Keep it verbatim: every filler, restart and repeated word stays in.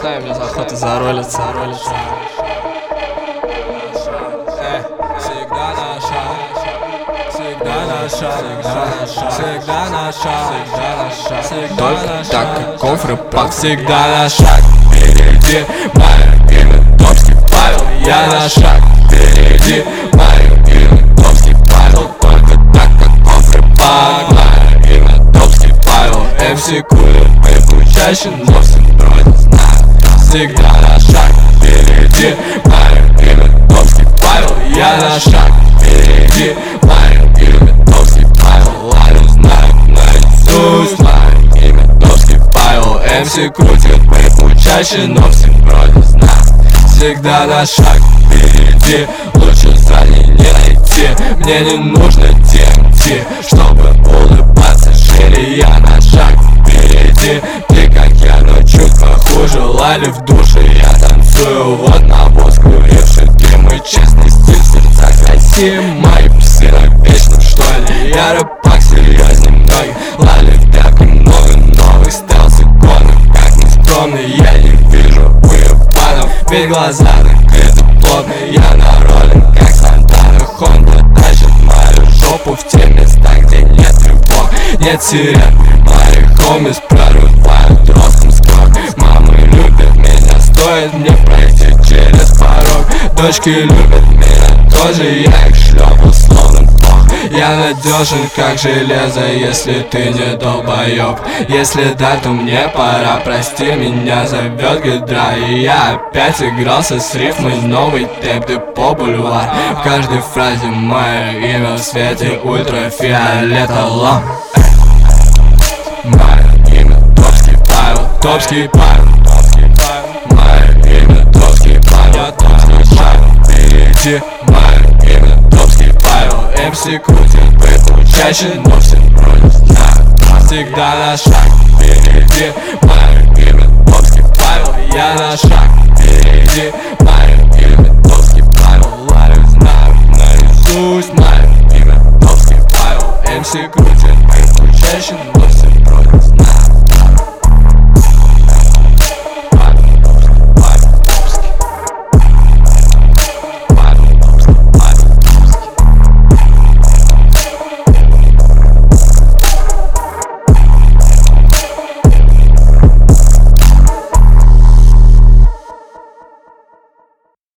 начинаю, без охоты заролиться, заролиться. Всегда на шаг, всегда на шаг, всегда на шаг, всегда на шаг, Так как кофры пак всегда на шаг впереди. Мое имя Томский Павел, я на шаг впереди. Мое имя Томский Павел, только так как кофры пак. Мое имя Томский Павел, эм си Кулер, мы чаще, но все вроде знают. Всегда на шаг впереди. Мое имя Томский Павел, я на шаг впереди. Мое имя Томский Павел, ладно знаю наизусть. Мое имя Томский Павел, эм си крутит мэйпу чаще, но все вроде знают. Всегда на шаг впереди, лучше сзади не найти. Мне не нужно ти эм ти, чтобы улыбаться шире. Я на шаг впереди, ты как я, но чуть похуже. Лали в душе, я танцую, вот на воску ревший дым. И честный стиль в сердцах России. Мои псы навечно, что ли? Я рэпак серьезней многих. Лали в тряпке много новых, стелс иконок, как ни скромный. Я не вижу уебанов, ведь глаза закрыты плотно. Я на роллинг, как Сантана. Хонда тащит мою жопу в те места, где нет тревог, нет сирен. Мои хомис прорывают ростом скок. Мамы любят меня, стоит мне пройти через порог. Дочки любят меня тоже, я их шлепал словно бог. Я надежен как железо, если ты не долбоёб. Если да, то мне пора, прости, меня зовет Гидра. И я опять игрался с рифмой, новый тэп, ты по бульвар. В каждой фразе мое имя в свете ультрафиолетовом. Мое имя Томский Павел, Томский Павел, мое имя Томский Павел, Томский Павел впереди. Мое имя Томский Павел, эм си крутит бэйпу чаще, но все вроде знают. Всегда на шаг впереди. Мое имя Томский Павел, я на шаг впереди. Мое имя Томский Павел, лаю знаю наизусть.